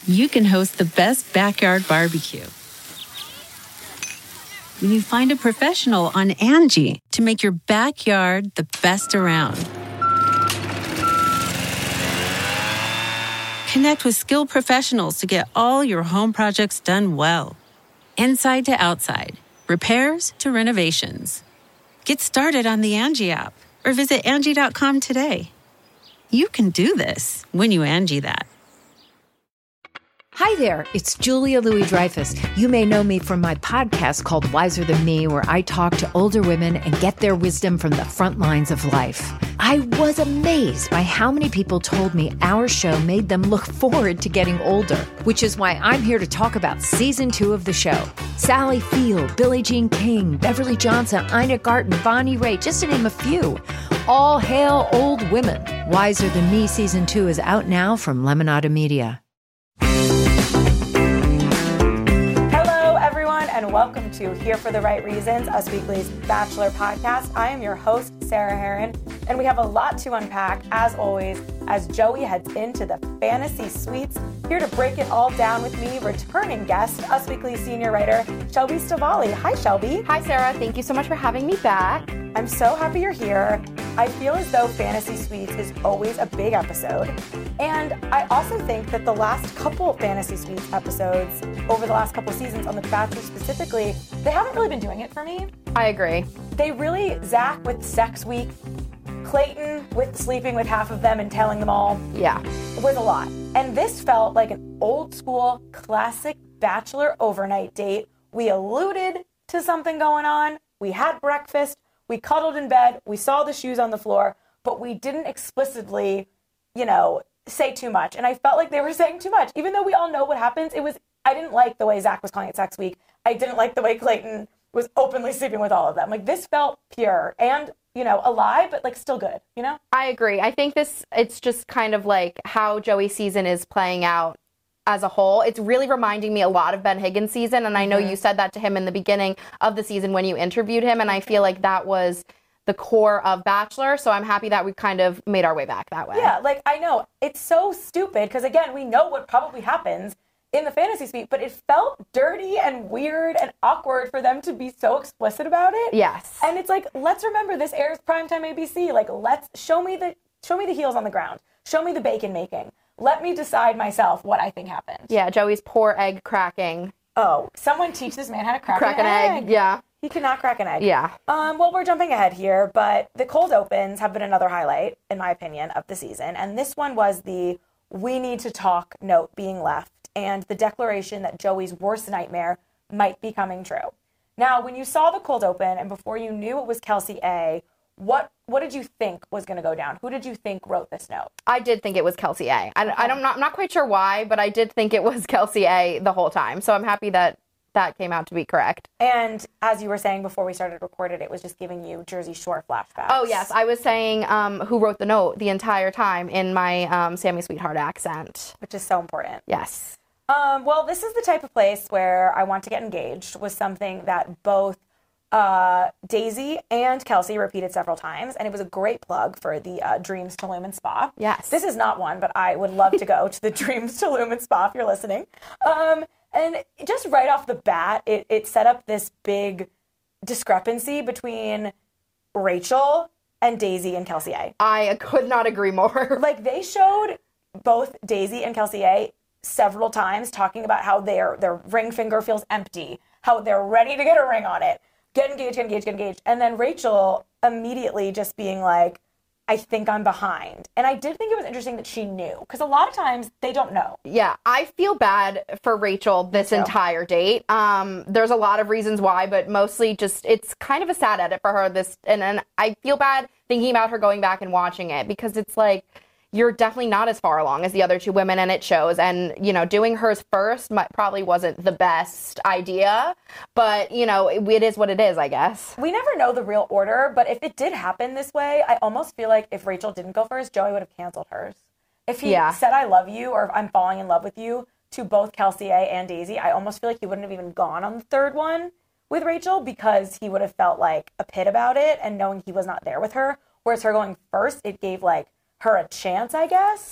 you can host the best backyard barbecue. When you find a professional on Angie to make your backyard the best around. Connect with skilled professionals to get all your home projects done well. Inside to outside, repairs to renovations. Get started on the Angie app or visit Angie.com today. You can do this when you Angie that. Hi there, it's Julia Louis-Dreyfus. You may know me from my podcast called Wiser Than Me, where I talk to older women and get their wisdom from the front lines of life. I was amazed by how many people told me our show made them look forward to getting older, which is why I'm here to talk about season 2 of the show. Sally Field, Billie Jean King, Beverly Johnson, Ina Garten, Bonnie Raitt, just to name a few. All hail old women. Wiser Than Me season 2 is out now from Lemonada Media. And welcome to Here for the Right Reasons, Us Weekly's Bachelor podcast. I am your host, Sarah Heron, and we have a lot to unpack, as always, as Joey heads into the fantasy suites. Here to break it all down with me, returning guest, Us Weekly senior writer, Shelby Stavali. Hi, Shelby. Hi, Sarah. Thank you so much for having me back. I'm so happy you're here. I feel as though Fantasy Suites is always a big episode. And I also think that the last couple Fantasy Suites episodes, over the last couple seasons on The Bachelor specifically, they haven't really been doing it for me. I agree. They really, Zach with Sex Week, Clayton with sleeping with half of them and telling them all. Yeah. Was a lot. And this felt like an old school, classic Bachelor overnight date. We alluded to something going on. We had breakfast. We cuddled in bed, we saw the shoes on the floor, but we didn't explicitly, say too much. And I felt like they were saying too much. Even though we all know what happens, I didn't like the way Zach was calling it Sex Week. I didn't like the way Clayton was openly sleeping with all of them. Like, this felt pure and, a lie, but, still good, I agree. I think it's just kind of like how Joey's season is playing out as a whole. It's really reminding me a lot of Ben Higgins' season, and I know you said that to him in the beginning of the season when you interviewed him, and I feel like that was the core of Bachelor, so I'm happy that we kind of made our way back that way. Yeah, I know. It's so stupid, because again, we know what probably happens in the fantasy suite, but it felt dirty and weird and awkward for them to be so explicit about it. Yes. And it's let's remember this airs primetime ABC. Let's show me the heels on the ground. Show me the bacon making. Let me decide myself what I think happened. Yeah, Joey's poor egg cracking. Oh, someone teach this man how to crack an egg. Yeah. He cannot crack an egg. Yeah. Well, we're jumping ahead here, but the cold opens have been another highlight, in my opinion, of the season. And this one was the "we need to talk" note being left and the declaration that Joey's worst nightmare might be coming true. Now, when you saw the cold open and before you knew it was Kelsey A., what did you think was going to go down? Who did you think wrote this note? I did think it was Kelsey A. I'm not quite sure why, but I did think it was Kelsey A. the whole time. So I'm happy that came out to be correct. And as you were saying before we started recording, it was just giving you Jersey Shore flashbacks. Oh, yes. I was saying who wrote the note the entire time in my Sammy Sweetheart accent. Which is so important. Yes. Well, this is the type of place where I want to get engaged was something that both Daisy and Kelsey repeated several times, and it was a great plug for the Dreams Tulum and Spa. Yes. This is not one, but I would love to go to the Dreams Tulum and Spa if you're listening. And just right off the bat, it set up this big discrepancy between Rachel and Daisy and Kelsey A. I could not agree more. They showed both Daisy and Kelsey A several times talking about how their ring finger feels empty, how they're ready to get a ring on it. Get engaged, get engaged, get engaged. And then Rachel immediately just being like, I think I'm behind. And I did think it was interesting that she knew, because a lot of times they don't know. Yeah, I feel bad for Rachel this entire date. There's a lot of reasons why, but mostly just it's kind of a sad edit for her. And I feel bad thinking about her going back and watching it, because it's you're definitely not as far along as the other two women, and it shows. And, doing hers first probably wasn't the best idea, but, it is what it is, I guess. We never know the real order, but if it did happen this way, I almost feel like if Rachel didn't go first, Joey would have canceled hers. If he said, I love you, or if I'm falling in love with you, to both Kelsey A and Daisy, I almost feel like he wouldn't have even gone on the third one with Rachel, because he would have felt like a pit about it and knowing he was not there with her. Whereas her going first, it gave her a chance, I guess.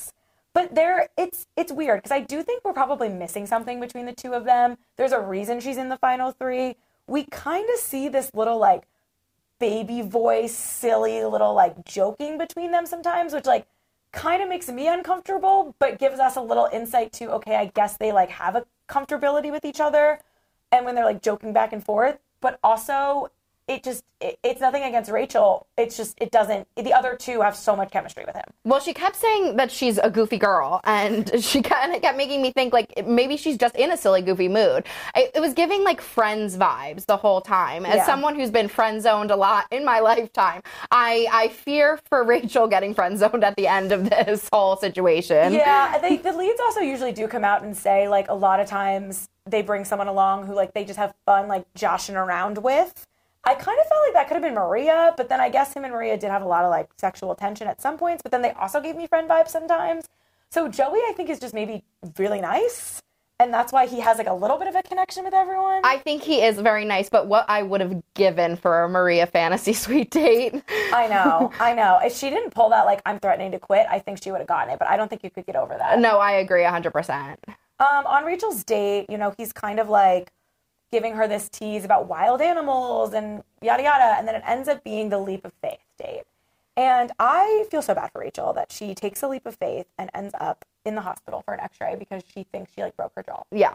But it's weird because I do think we're probably missing something between the two of them. There's a reason she's in the final three. We kind of see this little like baby voice, silly little like joking between them sometimes, which like kind of makes me uncomfortable, but gives us a little insight to, okay, I guess they like have a comfortability with each other. And when they're like joking back and forth, but also it's nothing against Rachel. It's just, the other two have so much chemistry with him. Well, she kept saying that she's a goofy girl, and she kind of kept making me think, like, maybe she's just in a silly, goofy mood. It was giving, like, Friends vibes the whole time. As someone who's been friend-zoned a lot in my lifetime, I fear for Rachel getting friend-zoned at the end of this whole situation. Yeah, the leads also usually do come out and say, like, a lot of times they bring someone along who, like, they just have fun, like, joshing around with. I kind of felt like that could have been Maria, but then I guess him and Maria did have a lot of, like, sexual tension at some points, but then they also gave me friend vibes sometimes. So Joey, I think, is just maybe really nice, and that's why he has, like, a little bit of a connection with everyone. I think he is very nice, but what I would have given for a Maria fantasy suite date. I know. If she didn't pull that, like, I'm threatening to quit, I think she would have gotten it, but I don't think you could get over that. No, I agree 100%. On Rachel's date, you know, he's kind of, like, giving her this tease about wild animals and yada yada, and then it ends up being the leap of faith date. And I feel so bad for Rachel that she takes a leap of faith and ends up in the hospital for an x-ray because she thinks she, like, broke her jaw. Yeah.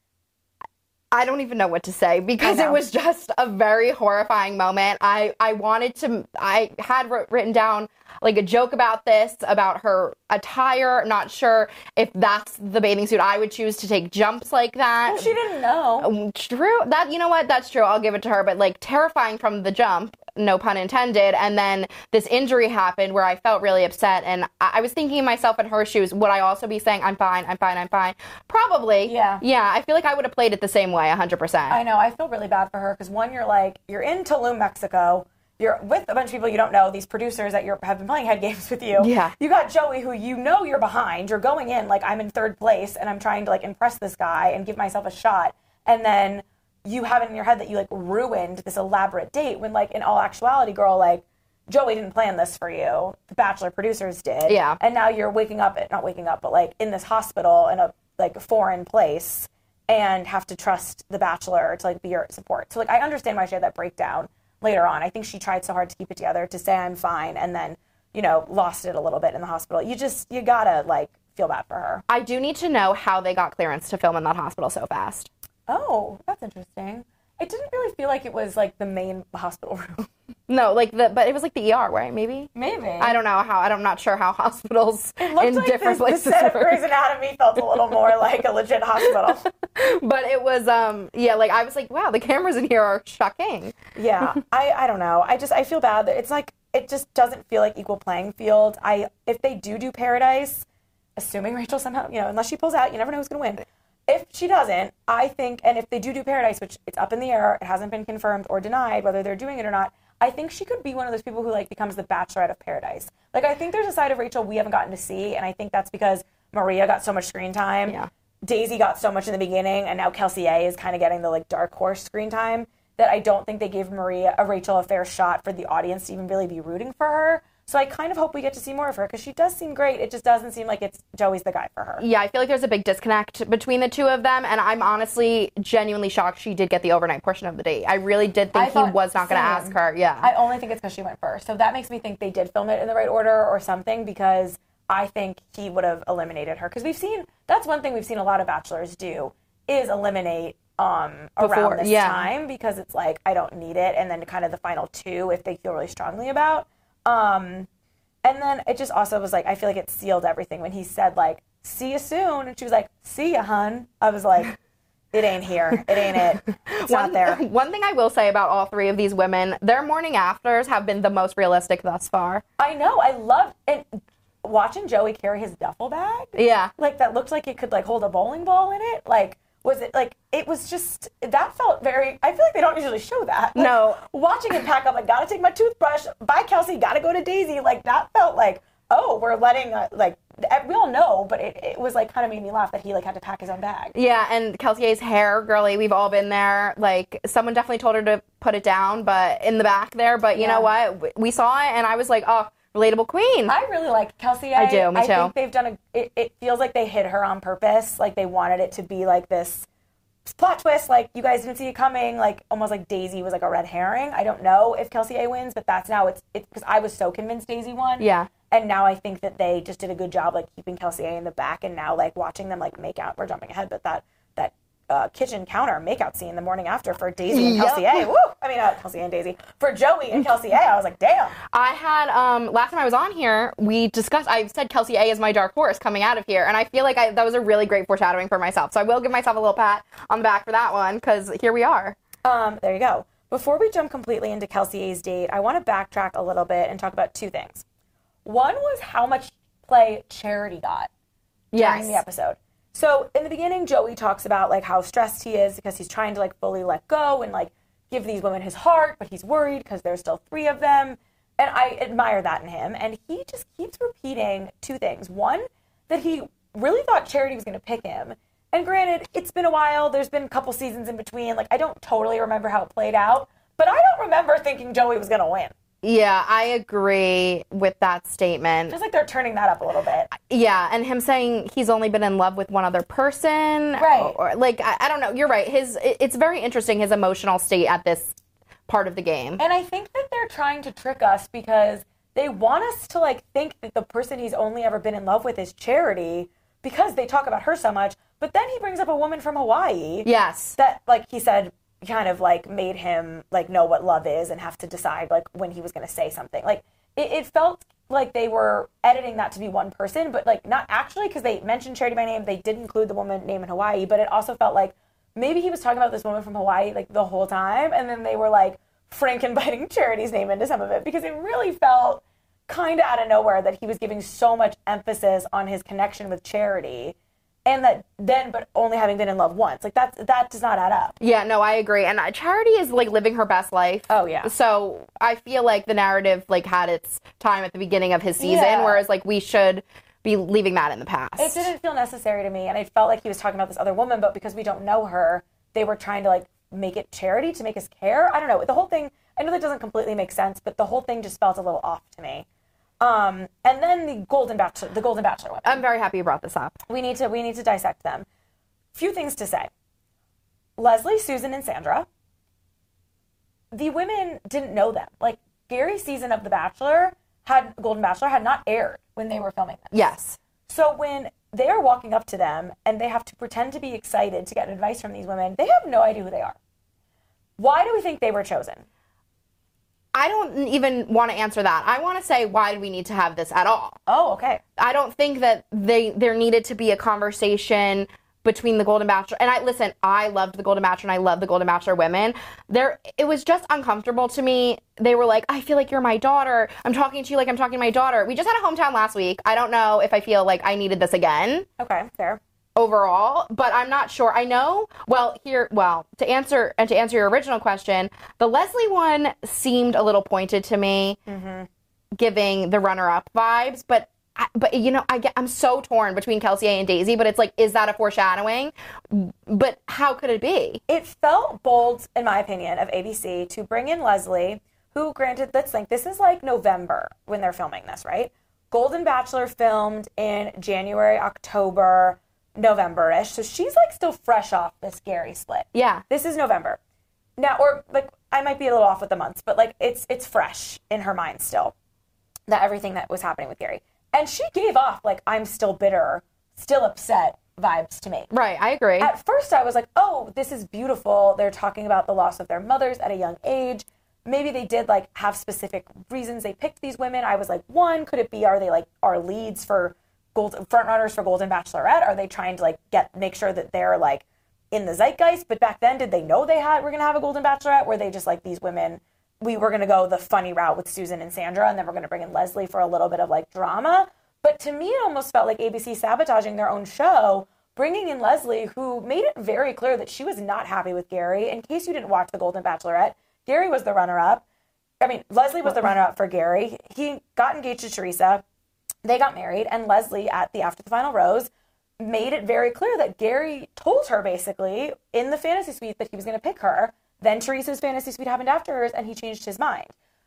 I don't even know what to say because it was just a very horrifying moment. I had written down like a joke about this, about her attire. Not sure if that's the bathing suit I would choose to take jumps like that. Well, she didn't know. True. That, you know what? That's true. I'll give it to her. But like terrifying from the jump, no pun intended. And then this injury happened where I felt really upset. And I was thinking of myself in her shoes. Would I also be saying, I'm fine, I'm fine, I'm fine? Probably. Yeah. Yeah. I feel like I would have played it the same way, 100%. I know. I feel really bad for her because one, you're in Tulum, Mexico. You're with a bunch of people you don't know, these producers that have been playing head games with you. Yeah. You got Joey, who you know you're behind. You're going in like, I'm in third place, and I'm trying to, like, impress this guy and give myself a shot. And then you have it in your head that you, like, ruined this elaborate date when, like, in all actuality, girl, like, Joey didn't plan this for you. The Bachelor producers did. Yeah. And now you're not waking up, but, like, in this hospital in a, like, foreign place and have to trust the Bachelor to, like, be your support. So, like, I understand why she had that breakdown later on. I think she tried so hard to keep it together, to say I'm fine, and then, you know, lost it a little bit in the hospital. You gotta, like, feel bad for her. I do need to know how they got clearance to film in that hospital so fast. Oh, that's interesting. It didn't really feel like it was, like, the main hospital room. No, but it was like the ER, right? Maybe? I don't know how. I'm not sure how hospitals in like different places the set of work. Grey's Anatomy felt a little more like a legit hospital. But it was, like, I was like, wow, the cameras in here are shocking. Yeah, I don't know. I feel bad. It's like, it just doesn't feel like equal playing field. If they do Paradise, assuming Rachel somehow, you know, unless she pulls out, you never know who's going to win. If she doesn't, I think, and if they do Paradise, which it's up in the air, it hasn't been confirmed or denied whether they're doing it or not, I think she could be one of those people who, like, becomes the Bachelorette of Paradise. Like, I think there's a side of Rachel we haven't gotten to see, and I think that's because Maria got so much screen time. Yeah. Daisy got so much in the beginning, and now Kelsey A is kind of getting the, like, dark horse screen time, that I don't think they gave Rachel a fair shot for the audience to even really be rooting for her. So I kind of hope we get to see more of her, because she does seem great. It just doesn't seem like it's Joey's the guy for her. Yeah, I feel like there's a big disconnect between the two of them, and I'm honestly genuinely shocked she did get the overnight portion of the date. I really did think he was not going to ask her. Yeah. I only think it's because she went first. So that makes me think they did film it in the right order or something, because I think he would have eliminated her. Because that's one thing we've seen a lot of Bachelors do, is eliminate around this time, because it's like, I don't need it. And then kind of the final two, if they feel really strongly about. And then it just also was like, I feel like it sealed everything when he said, like, see you soon. And she was like, see ya, hun. I was like, it ain't here. It ain't it. It's not there. One thing I will say about all three of these women, their morning afters have been the most realistic thus far. I know. I love it. Watching Joey carry his duffel bag. Yeah. Like, that looked like it could, like, hold a bowling ball in it. Like, was it, like, it was just, that felt very, I feel like they don't usually show that. Like, no. Watching him pack up, like, gotta take my toothbrush, bye, Kelsey, gotta go to Daisy, like, that felt like, oh, we're letting, like, we all know, but it was, like, kind of made me laugh that he, like, had to pack his own bag. Yeah, and Kelsey's hair, girly, we've all been there. Like, someone definitely told her to put it down, but in the back there, but you know what? We saw it, and I was like, oh, relatable queen. I really like Kelsey A. I do, me too. I think they've done it feels like they hid her on purpose. Like they wanted it to be like this plot twist, like you guys didn't see it coming, like almost like Daisy was like a red herring. I don't know if Kelsey A wins, but that's now it's because I was so convinced Daisy won. Yeah. And now I think that they just did a good job like keeping Kelsey A in the back, and now like watching them like make out. We're jumping ahead, but that kitchen counter makeout scene the morning after for Daisy and Kelsey A. Woo! I mean, Kelsey and Daisy. For Joey and Kelsey A, I was like, damn. I had, last time I was on here, we discussed, I said Kelsey A is my dark horse coming out of here, and I feel like that was a really great foreshadowing for myself. So I will give myself a little pat on the back for that one, because here we are. There you go. Before we jump completely into Kelsey A's date, I want to backtrack a little bit and talk about two things. One was how much play Charity got during the episode. So in the beginning, Joey talks about like how stressed he is because he's trying to like fully let go and like give these women his heart, but he's worried because there's still 3 of them. And I admire that in him. And he just keeps repeating 2 things. One, that he really thought Charity was going to pick him. And granted, it's been a while. There's been a couple seasons in between. Like I don't totally remember how it played out, but I don't remember thinking Joey was going to win. Yeah, I agree with that statement. Feels like they're turning that up a little bit. Yeah, and him saying he's only been in love with one other person. Right. Or like, I don't know. You're right. It's very interesting, his emotional state at this part of the game. And I think that they're trying to trick us because they want us to like think that the person he's only ever been in love with is Charity because they talk about her so much. But then he brings up a woman from Hawaii. Yes. That, like he said, kind of like made him like know what love is and have to decide like when he was going to say something. Like it felt like they were editing that to be one person, but like not actually, because they mentioned Charity by name. They did include the woman name in Hawaii, but it also felt like maybe he was talking about this woman from Hawaii like the whole time, and then they were like frankenbiting Charity's name into some of it, because it really felt kind of out of nowhere that he was giving so much emphasis on his connection with Charity. And that then, but only having been in love once. Like, that does not add up. Yeah, no, I agree. And Charity is, like, living her best life. Oh, yeah. So I feel like the narrative, like, had its time at the beginning of his season, whereas, like, we should be leaving that in the past. It didn't feel necessary to me, and I felt like he was talking about this other woman, but because we don't know her, they were trying to, like, make it Charity to make us care. I don't know. The whole thing, I know that doesn't completely make sense, but the whole thing just felt a little off to me. And then the Golden Bachelor women. I'm very happy you brought this up. We need to dissect them. Few things to say. Leslie, Susan, and Sandra. The women didn't know them. Like Gary's season of Golden Bachelor had not aired when they were filming this. Yes. So when they are walking up to them and they have to pretend to be excited to get advice from these women, they have no idea who they are. Why do we think they were chosen? I don't even want to answer that. I want to say, why do we need to have this at all? Oh, okay. I don't think that there needed to be a conversation between the Golden Bachelor. And I loved the Golden Bachelor and I love the Golden Bachelor women. It was just uncomfortable to me. They were like, I feel like you're my daughter. I'm talking to you like I'm talking to my daughter. We just had a hometown last week. I don't know if I feel like I needed this again. Okay, fair. Overall, but I'm not sure. I know, to answer your original question, the Leslie one seemed a little pointed to me, giving the runner-up vibes, but you know, I'm so torn between Kelsey A and Daisy, but it's like, is that a foreshadowing? But how could it be? It felt bold, in my opinion, of ABC to bring in Leslie, who, granted, this is like November when they're filming this, right? Golden Bachelor filmed in January, October, November-ish, so she's like still fresh off this Gary split. Yeah. This is November. Now, or like, I might be a little off with the months, but like it's fresh in her mind still, that everything that was happening with Gary. And she gave off like, I'm still bitter, still upset vibes to me. Right, I agree. At first I was like, oh, this is beautiful. They're talking about the loss of their mothers at a young age. Maybe they did like have specific reasons they picked these women. I was like, one, could it be, are they like our leads for front runners for Golden Bachelorette? Are they trying to like make sure that they're like in the zeitgeist? But back then, did they know we're gonna have a Golden Bachelorette? Were they just like, these women, we were gonna go the funny route with Susan and Sandra, and then we're gonna bring in Leslie for a little bit of like drama? But to me, it almost felt like ABC sabotaging their own show, bringing in Leslie, who made it very clear that she was not happy with Gary. In case you didn't watch the Golden Bachelorette, Gary was the runner-up. Leslie was the runner-up for Gary. He got engaged to Teresa. They got married, and Leslie, after the final rose, made it very clear that Gary told her, basically, in the fantasy suite that he was going to pick her. Then Teresa's fantasy suite happened after hers, and he changed his mind.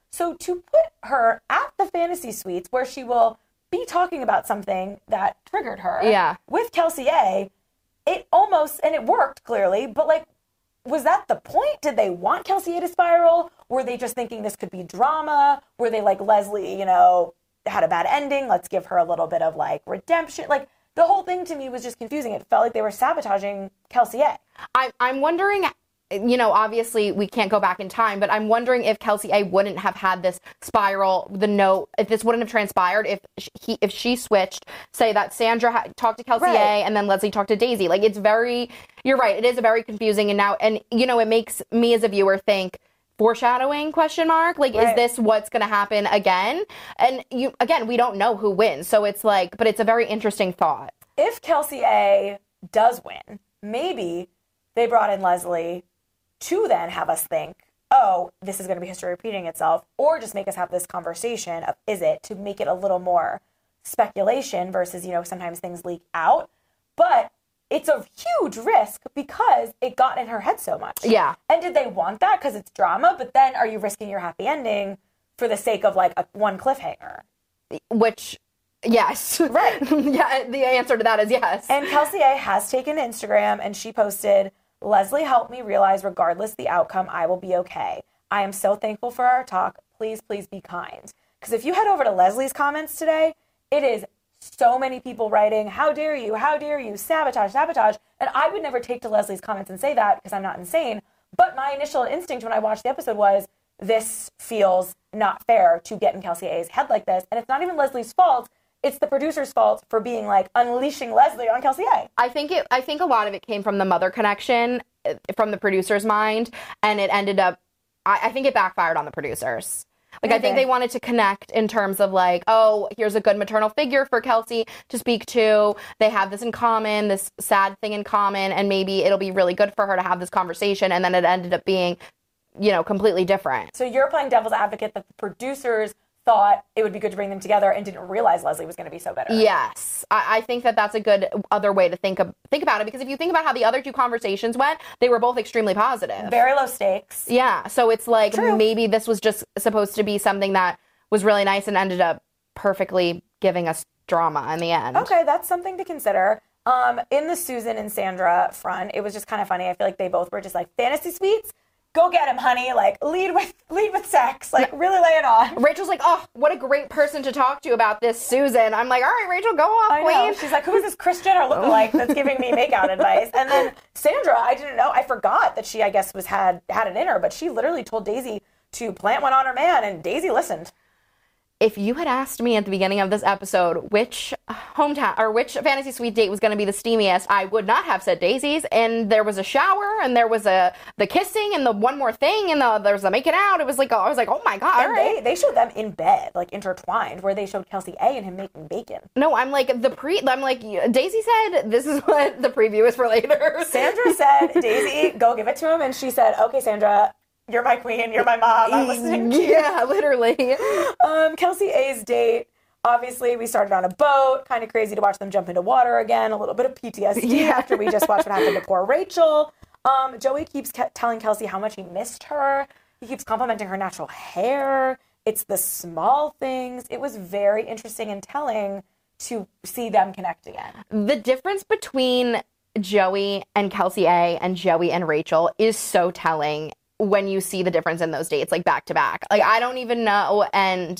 So to put her at the fantasy suites where she will be talking about something that triggered her with Kelsey A, it almost, and it worked clearly, but like, was that the point? Did they want Kelsey A to spiral? Were they just thinking this could be drama? Were they like, Leslie, had a bad ending, let's give her a little bit of like redemption? Like, the whole thing to me was just confusing. It felt like they were sabotaging Kelsey A. I'm wondering, obviously we can't go back in time, but I'm wondering if Kelsey A wouldn't have had this spiral, if this wouldn't have transpired if she switched, say that Sandra talked to Kelsey A and then Leslie talked to Daisy. Like, you're right, it is a very confusing, and it makes me as a viewer think, foreshadowing ? Like, is this what's going to happen again? And we don't know who wins. So it's like, but it's a very interesting thought. If Kelsey A does win, maybe they brought in Leslie to then have us think, oh, this is going to be history repeating itself, or just make us have this conversation of, is it, to make it a little more speculation versus, sometimes things leak out. But it's a huge risk because it got in her head so much. Yeah. And did they want that? Because it's drama, but then are you risking your happy ending for the sake of like one cliffhanger? Which, yes. Right. Yeah, the answer to that is yes. And Kelsey A has taken to Instagram and she posted, Leslie helped me realize regardless the outcome, I will be okay. I am so thankful for our talk. Please, please be kind. Because if you head over to Leslie's comments today, it is so many people writing, how dare you, sabotage. And I would never take to Leslie's comments and say that because I'm not insane. But my initial instinct when I watched the episode was, this feels not fair to get in Kelsey A's head like this. And it's not even Leslie's fault. It's the producer's fault for being like unleashing Leslie on Kelsey A. I think a lot of it came from the mother connection from the producer's mind. And it ended up, I think it backfired on the producers. Like, I think they wanted to connect in terms of like, oh, here's a good maternal figure for Kelsey to speak to. They have this in common, this sad thing in common, and maybe it'll be really good for her to have this conversation. And then it ended up being, completely different. So you're playing devil's advocate that the producers thought it would be good to bring them together and didn't realize Leslie was going to be so bitter. Yes. I think that's a good other way to think about it, because if you think about how the other two conversations went, they were both extremely positive. Very low stakes. Yeah. So it's like, maybe this was just supposed to be something that was really nice and ended up perfectly giving us drama in the end. Okay, that's something to consider. In the Susan and Sandra front, it was just kind of funny. I feel like they both were just like, fantasy suites? Go get him, honey. Like, lead with sex. Like, really lay it on. Rachel's like, oh, what a great person to talk to about this, Susan. I'm like, all right, Rachel, go off, queen. She's like, who's this Kris Jenner lookalike that's giving me makeout advice? And then Sandra, I didn't know. I forgot that she, I guess, had it in her, but she literally told Daisy to plant one on her man, and Daisy listened. If you had asked me at the beginning of this episode which hometown or which fantasy suite date was going to be the steamiest, I would not have said Daisy's. And there was a shower, and there was the kissing, and the one more thing, and there's the making out. It was like, I was like, oh my God. And right. they showed them in bed, like intertwined, where they showed Kelsey A and him making bacon. No, I'm like, Daisy said this is what the preview is for later. Sandra said, Daisy, go give it to him. And she said, okay, Sandra, you're my queen, you're my mom, I'm listening to you. Yeah, literally. Kelsey A's date, obviously we started on a boat, kind of crazy to watch them jump into water again, a little bit of PTSD after we just watched what happened to poor Rachel. Joey keeps telling Kelsey how much he missed her. He keeps complimenting her natural hair. It's the small things. It was very interesting and telling to see them connect again. The difference between Joey and Kelsey A and Joey and Rachel is so telling when you see the difference in those dates, like back to back. Like, I don't even know. And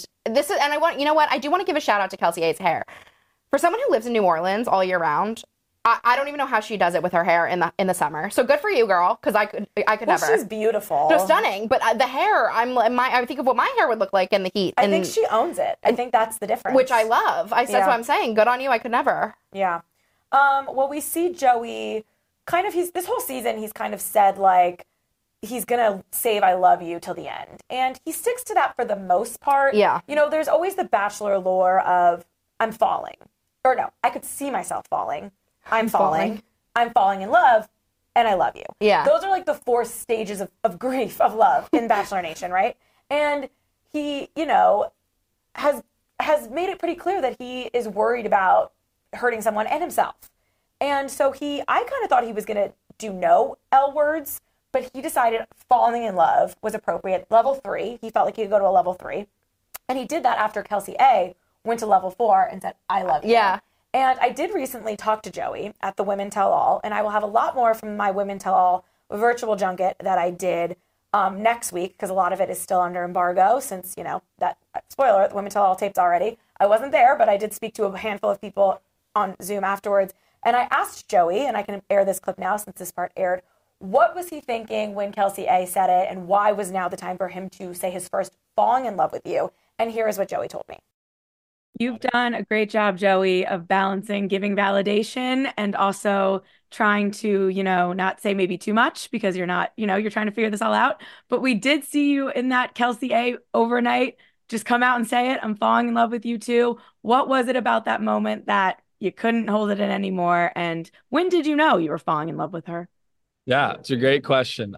I do want to give a shout out to Kelsey A's hair. For someone who lives in New Orleans all year round, I don't even know how she does it with her hair in the summer. So good for you, girl, because I could never. She's beautiful. No, stunning. But the hair, I think of what my hair would look like in the heat. I think she owns it. I think that's the difference. Which I love. That's what I'm saying. Good on you. I could never. Yeah. Well, we see Joey this whole season, he's kind of said, like, he's going to save I love you till the end. And he sticks to that for the most part. Yeah. There's always the Bachelor lore of, I'm falling. Or no, I could see myself falling. I'm falling in love, and I love you. Yeah. Those are like the 4 stages of grief, of love in Bachelor Nation, right? And he, has made it pretty clear that he is worried about hurting someone and himself. And so I kind of thought he was going to do no L words, but he decided falling in love was appropriate. Level 3, he felt like he could go to a level 3. And he did that after Kelsey A went to level 4 and said, I love you. Yeah. And I did recently talk to Joey at the Women Tell All, and I will have a lot more from my Women Tell All virtual junket that I did next week, because a lot of it is still under embargo since, you know, that, spoiler, the Women Tell All taped already. I wasn't there, but I did speak to a handful of people on Zoom afterwards. And I asked Joey, and I can air this clip now since this part aired, what was he thinking when Kelsey A said it, and why was now the time for him to say his first falling in love with you? And here is what Joey told me. You've done a great job, Joey, of balancing giving validation and also trying to, you know, not say maybe too much because you're not, you know, you're trying to figure this all out. But we did see you in that Kelsey A overnight. Just come out and say it. I'm falling in love with you too. What was it about that moment that you couldn't hold it in anymore? And when did you know you were falling in love with her? Yeah, it's a great question.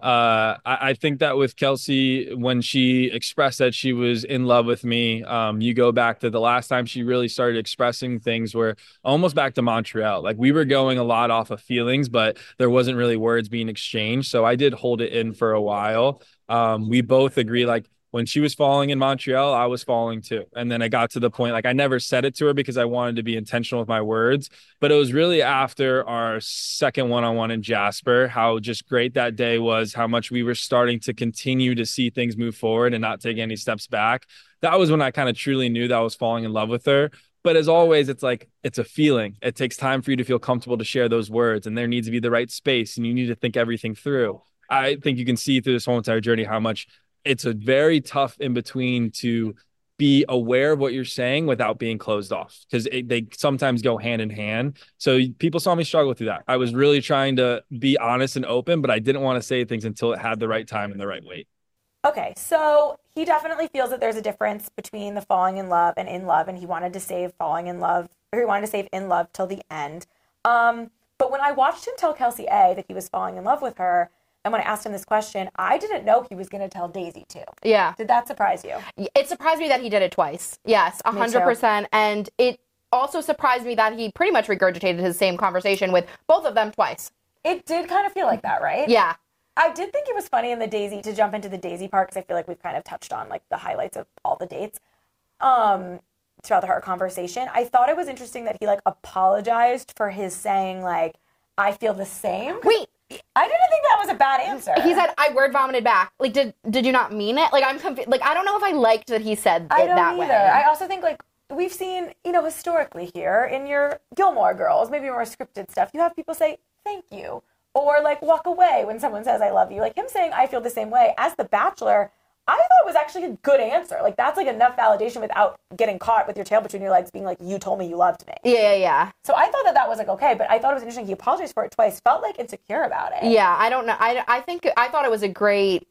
I think that with Kelsey, when she expressed that she was in love with me, you go back to the last time she really started expressing things were almost back to Montreal. Like, we were going a lot off of feelings, but there wasn't really words being exchanged. So I did hold it in for a while. We both agree, like, when she was falling in Montreal, I was falling too. And then I got to the point, like, I never said it to her because I wanted to be intentional with my words. But it was really after our second one-on-one in Jasper, how just great that day was, how much we were starting to continue to see things move forward and not take any steps back. That was when I kind of truly knew that I was falling in love with her. But as always, it's like, it's a feeling. It takes time for you to feel comfortable to share those words, and there needs to be the right space, and you need to think everything through. I think you can see through this whole entire journey how much it's a very tough in between to be aware of what you're saying without being closed off, because they sometimes go hand in hand. So people saw me struggle through that. I was really trying to be honest and open, but I didn't want to say things until it had the right time and the right weight. Okay, so he definitely feels that there's a difference between the falling in love, and he wanted to save falling in love, or he wanted to save in love till the end. But when I watched him tell Kelsey A that he was falling in love with her, and when I asked him this question, I didn't know he was going to tell Daisy too. Yeah. Did that surprise you? It surprised me that he did it twice. Yes, 100%. And it also surprised me that he pretty much regurgitated his same conversation with both of them twice. It did kind of feel like that, right? Yeah. I did think it was funny in the Daisy, to jump into the Daisy part, because I feel like we've kind of touched on like the highlights of all the dates throughout our conversation. I thought it was interesting that he like apologized for his saying like, I feel the same. Wait. I didn't think that was a bad answer. He said, I word vomited back. Like, did you not mean it? Like, I'm confused. Like, I don't know if I liked that he said it that way. I also think, like, we've seen, you know, historically here in your Gilmore Girls, maybe more scripted stuff, you have people say, thank you. Or, like, walk away when someone says, I love you. Like, him saying, I feel the same way. As The Bachelor, I thought it was actually a good answer. Like, that's, like, enough validation without getting caught with your tail between your legs being like, you told me you loved me. Yeah. So I thought that was, like, okay. But I thought it was interesting. He apologized for it twice. Felt, like, insecure about it. Yeah, I don't know. I thought it was a great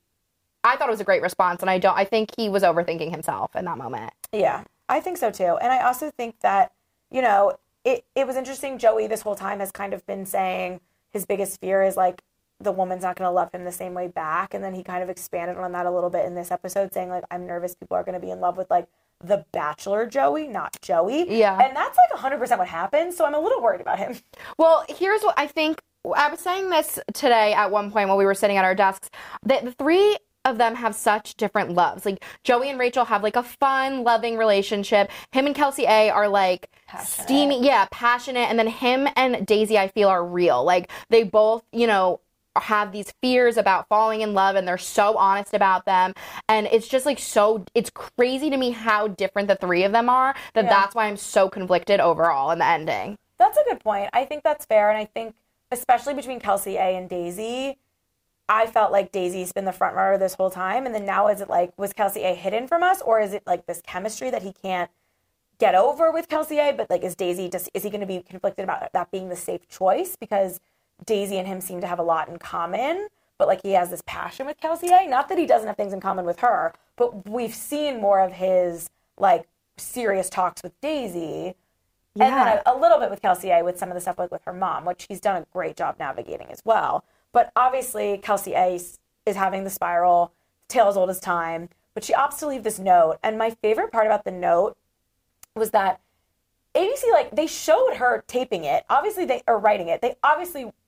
response. And I think he was overthinking himself in that moment. Yeah, I think so, too. And I also think that, you know, it was interesting. Joey this whole time has kind of been saying his biggest fear is, like, the woman's not going to love him the same way back. And then he kind of expanded on that a little bit in this episode, saying, like, I'm nervous people are going to be in love with, like, the Bachelor Joey, not Joey. Yeah. And that's, like, 100% what happened. So I'm a little worried about him. Well, here's what I think. I was saying this today at one point while we were sitting at our desks, that the three of them have such different loves. Like, Joey and Rachel have, like, a fun, loving relationship. Him and Kelsey A are, like, passionate. Steamy. Yeah, passionate. And then him and Daisy, I feel, are real. Like, they both, you know, have these fears about falling in love, and they're so honest about them. And it's just like it's crazy to me how different the three of them are, that's why I'm so conflicted overall in the ending. That's a good point. I think that's fair. And I think especially between Kelsey A and Daisy, I felt like Daisy's been the front runner this whole time. And then now is it like, was Kelsey A hidden from us, or is it like this chemistry that he can't get over with Kelsey A? But like, is he going to be conflicted about that being the safe choice? Because Daisy and him seem to have a lot in common, but like he has this passion with Kelsey A. Not that he doesn't have things in common with her, but we've seen more of his like serious talks with Daisy. Yeah. And then a little bit with Kelsey A with some of the stuff like with her mom, which he's done a great job navigating as well. But obviously Kelsey A is having the spiral, tale as old as time, but she opts to leave this note. And my favorite part about the note was that ABC, like, they showed her taping it. Obviously, or writing it. They obviously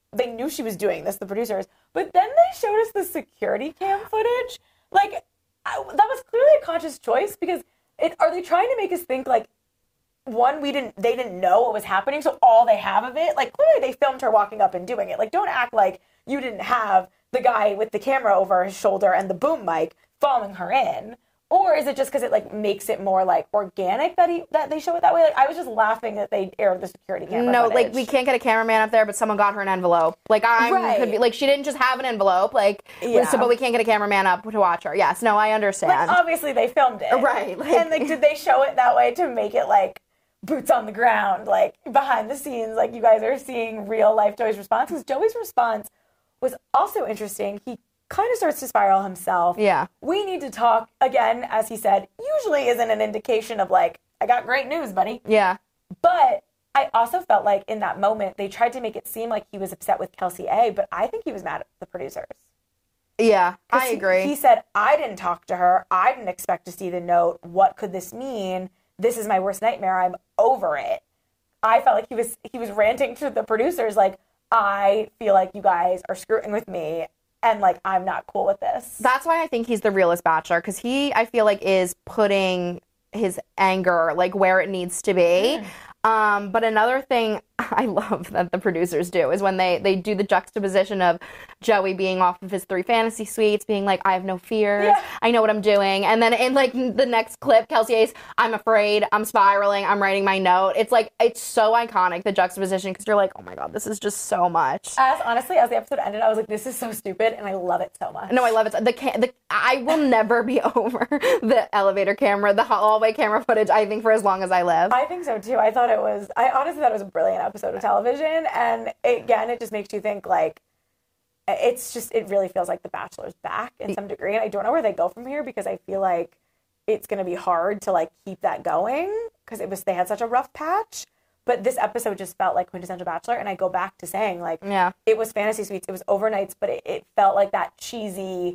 they knew she was doing this, the producers, but then they showed us the security cam footage. Like, that was clearly a conscious choice, because are they trying to make us think, like, one, they didn't know what was happening, so all they have of it, like, clearly they filmed her walking up and doing it. Like, don't act like you didn't have the guy with the camera over his shoulder and the boom mic following her in. Or is it just because it, like, makes it more, like, organic that they show it that way? Like, I was just laughing that they aired the security camera footage. Like, we can't get a cameraman up there, but someone got her an envelope. Like, could be, like, she didn't just have an envelope, like, but we can't get a cameraman up to watch her. Yes, no, I understand. Like, obviously they filmed it. Right. Like, and, like, did they show it that way to make it, like, boots on the ground, like, behind the scenes, like, you guys are seeing real life Joey's response? Because Joey's response was also interesting. He kind of starts to spiral himself. Yeah. We need to talk, again, as he said, usually isn't an indication of, like, I got great news, buddy. Yeah. But I also felt like in that moment, they tried to make it seem like he was upset with Kelsey A, but I think he was mad at the producers. Yeah, I agree. He said, I didn't talk to her. I didn't expect to see the note. What could this mean? This is my worst nightmare. I'm over it. I felt like he was ranting to the producers, like, I feel like you guys are screwing with me, and, like, I'm not cool with this. That's why I think he's the realest Bachelor, because he, I feel like, is putting his anger, like, where it needs to be. But another thing I love that the producers do is when they do the juxtaposition of Joey being off of his 3 fantasy suites, being like, I have no fears, I know what I'm doing. And then in, like, the next clip, Kelsey Ace, I'm afraid, I'm spiraling, I'm writing my note. It's like, it's so iconic, the juxtaposition, because you're like, oh my God, this is just so much. Honestly, as the episode ended, I was like, this is so stupid, and I love it so much. No, I love it. I will never be over the elevator camera, the hallway camera footage, I think, for as long as I live. I think so, too. I honestly thought it was a brilliant episode of television, and again, it just makes you think, like, it really feels like The Bachelor's back in some degree, and I don't know where they go from here, because I feel like it's going to be hard to, like, keep that going, because they had such a rough patch, but this episode just felt like quintessential Bachelor, and I go back to saying, like, it was fantasy suites, it was overnights, but it felt like that cheesy,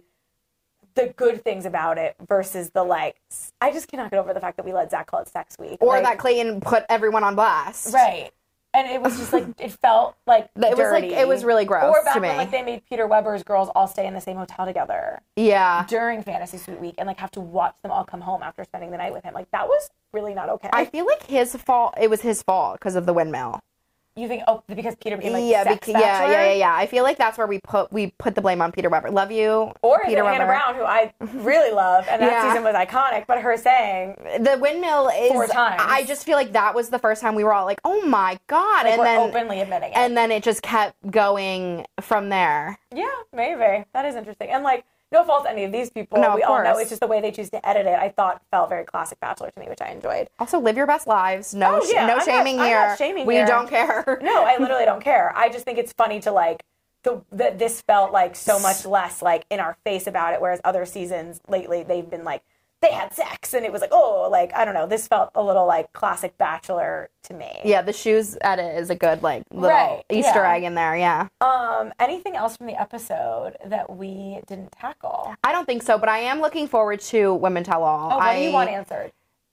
the good things about it versus the, like, I just cannot get over the fact that we let Zach call it Sex Week. Or like, that Clayton put everyone on blast. Right. And it was just, like, it felt, like, dirty. It was really gross or back to me. when, like, they made Peter Weber's girls all stay in the same hotel together. Yeah. During Fantasy Suite Week, and, like, have to watch them all come home after spending the night with him. Like, that was really not okay. I feel like it was his fault because of the windmill. You think, because Peter became, like, sex bachelor? Yeah. I feel like that's where we put the blame on Peter Weber. Love you, or Peter Weber. Hannah Brown, who I really love, and that season was iconic, but her saying the windmill is 4 times. I just feel like that was the first time we were all like, oh my God. Like, and we're then openly admitting it. And then it just kept going from there. Yeah, maybe. That is interesting. And, like, no fault to any of these people. No, we of all course. know it's just the way they choose to edit it. I thought felt very classic Bachelor to me, which I enjoyed. Also, live your best lives. No, I'm shaming not, here. I'm not shaming we here. don't care. No, I literally don't care. I just think it's funny to, like, this felt like so much less, like, in our face about it, whereas other seasons lately they've been like, they had sex, and it was like, oh, like, I don't know. This felt a little like classic Bachelor to me. Yeah, the shoes edit is a good, like, little Easter egg in there. Yeah. Anything else from the episode that we didn't tackle? I don't think so, but I am looking forward to Women Tell All. Oh, what do you want answered?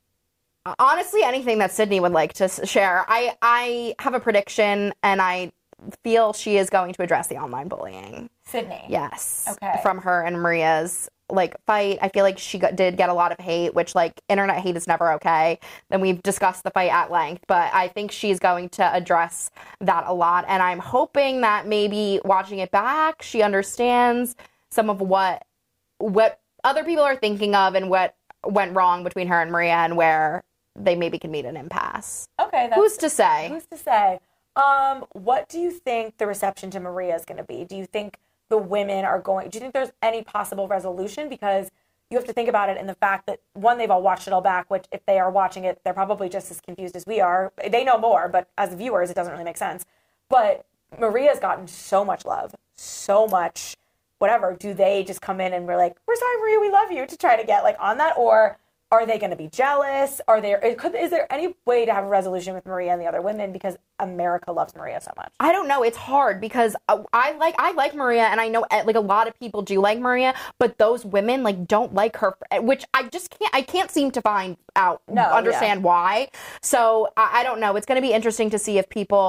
Honestly, anything that Sydney would like to share. I have a prediction, and I feel she is going to address the online bullying. Sydney. Yes. Okay. From her and Maria's, like, fight. I feel like she did get a lot of hate, which, like, internet hate is never okay. Then we've discussed the fight at length, but I think she's going to address that a lot, and I'm hoping that maybe watching it back, she understands some of what other people are thinking of and what went wrong between her and Maria, and where they maybe can meet an impasse. Okay. Who's to say? Who's to say? What do you think the reception to Maria is going to be? Do you think the women are do you think there's any possible resolution? Because you have to think about it in the fact that, one, they've all watched it all back, which if they are watching it, they're probably just as confused as we are. They know more, but as viewers, it doesn't really make sense. But Maria's gotten so much love, so much whatever. Do they just come in and we're like, we're sorry, Maria, we love you, to try to get, like, on that? Or are they going to be jealous? Is there any way to have a resolution with Maria and the other women, because America loves Maria so much? I don't know. It's hard because I like Maria, and I know, like, a lot of people do like Maria, but those women, like, don't like her, which I can't seem to understand why. So I don't know. It's going to be interesting to see if people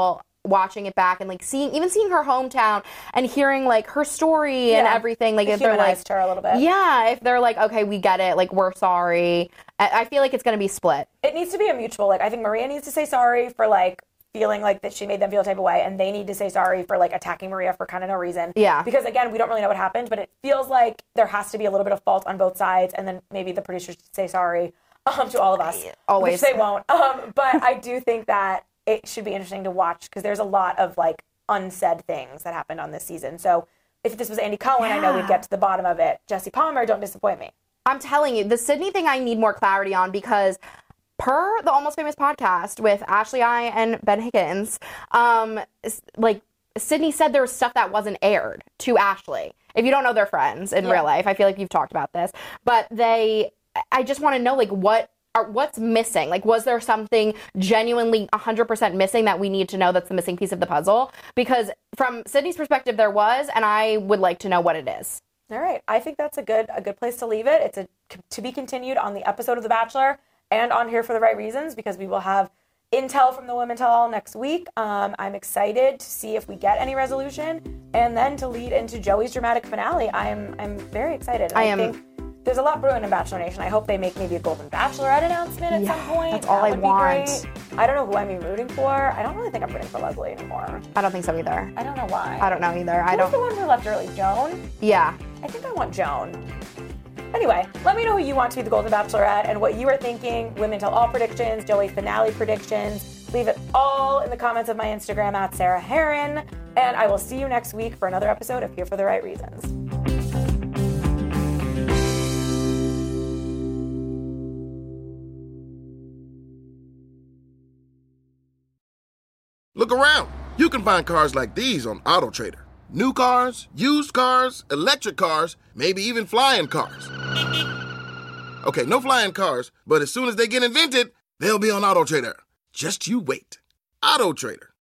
watching it back and like seeing her hometown and hearing like her story and everything. Like if they're like her a little bit. Yeah, if they're like, okay, we get it, like we're sorry. I feel like it's gonna be split. It needs to be a mutual. Like I think Maria needs to say sorry for like feeling like that she made them feel a type of way, and they need to say sorry for like attacking Maria for kind of no reason. Yeah. Because again, we don't really know what happened, but it feels like there has to be a little bit of fault on both sides, and then maybe the producers should say sorry to all of us. Always. Which they won't. But I do think that it should be interesting to watch because there's a lot of like unsaid things that happened on this season. So if this was Andy Cohen, I know we'd get to the bottom of it. Jesse Palmer, don't disappoint me. I'm telling you, the Sydney thing I need more clarity on because per the Almost Famous podcast with Ashley I and Ben Higgins, like Sydney said there was stuff that wasn't aired to Ashley. If you don't know, they're friends in real life. I feel like you've talked about this, but I just want to know like what's missing? Like, was there something genuinely 100% missing that we need to know that's the missing piece of the puzzle? Because from Sydney's perspective, there was, and I would like to know what it is. All right. I think that's a good place to leave it. It's to be continued on the episode of The Bachelor and on Here for the Right Reasons because we will have intel from the Women Tell All next week. I'm excited to see if we get any resolution and then to lead into Joey's dramatic finale. I'm very excited. I think there's a lot brewing in Bachelor Nation. I hope they make maybe a Golden Bachelorette announcement at some point. That's all I want. Great. I don't know who I'm rooting for. I don't really think I'm rooting for Leslie anymore. I don't think so either. I don't know why. I don't know either. Who's the one who left early? Joan? Yeah. I think I want Joan. Anyway, let me know who you want to be the Golden Bachelorette and what you are thinking. Women Tell All predictions, Joey finale predictions. Leave it all in the comments of my Instagram at Sarah Heron. And I will see you next week for another episode of Here for the Right Reasons. Look around. You can find cars like these on AutoTrader. New cars, used cars, electric cars, maybe even flying cars. Okay, no flying cars, but as soon as they get invented, they'll be on AutoTrader. Just you wait. AutoTrader.